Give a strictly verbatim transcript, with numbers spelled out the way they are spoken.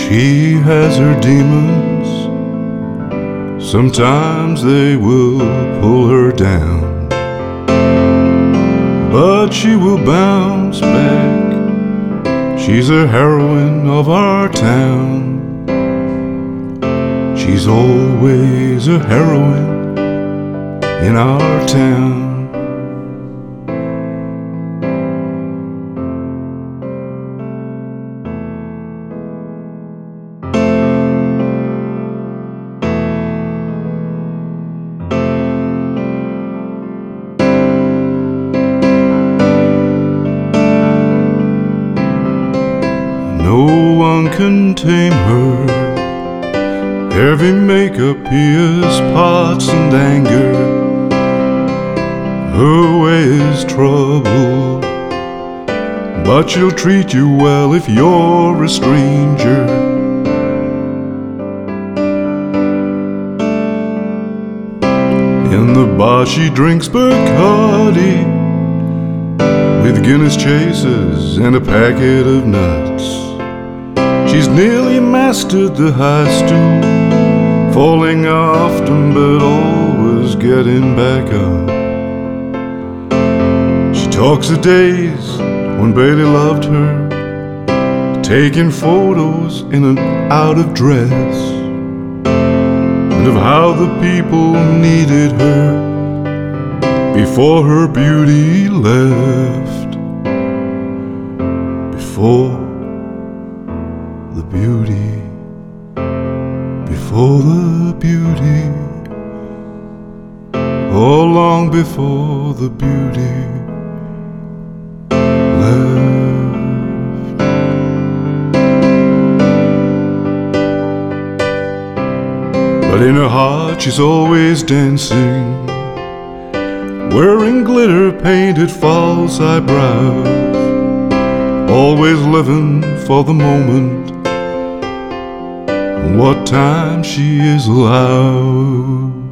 She has her demons. Sometimes they will pull her down, but she will bounce back. She's a heroine of our town. She's always a heroine in our town. No one can tame her. Heavy makeup pierce pots and anger. Her way is trouble, but she'll treat you well if you're a stranger. In the bar she drinks Bacardi with Guinness chasers and a packet of nuts. She's nearly mastered the high stool, falling often but always getting back up. She talks of days when Bailey loved her, taking photos in and out of dress, and of how the people needed her before her beauty left. Before the beauty, before the beauty, oh, long before the beauty left. But in her heart she's always dancing, wearing glitter painted false eyebrows, always living for the moment, what time she is allowed.